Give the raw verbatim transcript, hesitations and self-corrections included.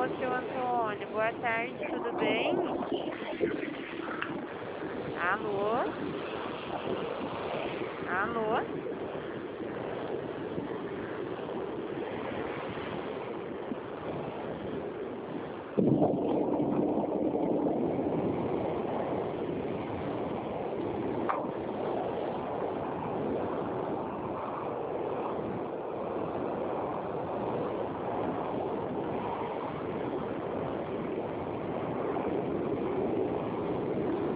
Ô, seu Antônio, boa tarde, tudo bem? Alô? Alô?